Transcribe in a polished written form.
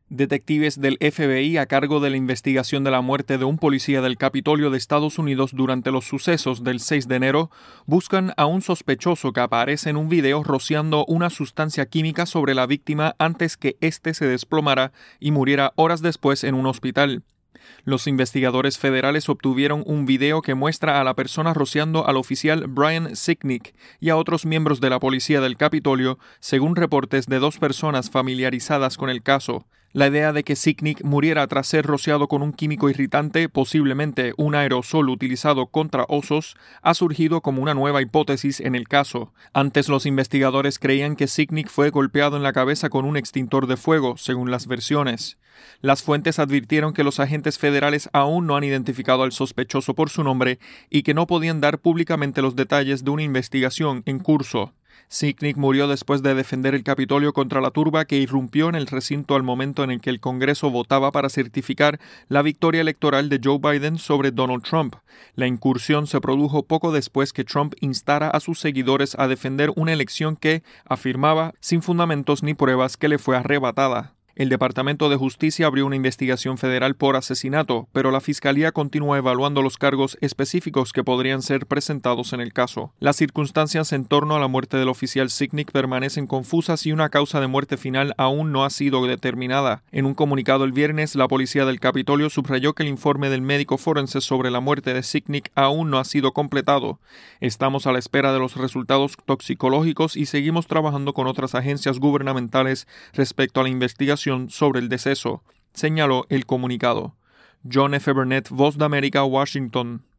Detectives del FBI a cargo de la investigación de la muerte de un policía del Capitolio de Estados Unidos durante los sucesos del 6 de enero buscan a un sospechoso que aparece en un video rociando una sustancia química sobre la víctima antes que éste se desplomara y muriera horas después en un hospital. Los investigadores federales obtuvieron un video que muestra a la persona rociando al oficial Brian Sicknick y a otros miembros de la policía del Capitolio, según reportes de dos personas familiarizadas con el caso. La idea de que Sicknick muriera tras ser rociado con un químico irritante, posiblemente un aerosol utilizado contra osos, ha surgido como una nueva hipótesis en el caso. Antes los investigadores creían que Sicknick fue golpeado en la cabeza con un extintor de fuego, según las versiones. Las fuentes advirtieron que los agentes federales aún no han identificado al sospechoso por su nombre y que no podían dar públicamente los detalles de una investigación en curso. Sicknick murió después de defender el Capitolio contra la turba que irrumpió en el recinto al momento en el que el Congreso votaba para certificar la victoria electoral de Joe Biden sobre Donald Trump. La incursión se produjo poco después que Trump instara a sus seguidores a defender una elección que, afirmaba, sin fundamentos ni pruebas, que le fue arrebatada. El Departamento de Justicia abrió una investigación federal por asesinato, pero la Fiscalía continúa evaluando los cargos específicos que podrían ser presentados en el caso. Las circunstancias en torno a la muerte del oficial Sicknick permanecen confusas y una causa de muerte final aún no ha sido determinada. En un comunicado el viernes, la policía del Capitolio subrayó que el informe del médico forense sobre la muerte de Sicknick aún no ha sido completado. Estamos a la espera de los resultados toxicológicos y seguimos trabajando con otras agencias gubernamentales respecto a la investigación sobre el deceso, señaló el comunicado. John F. Burnett, Voz de América, Washington.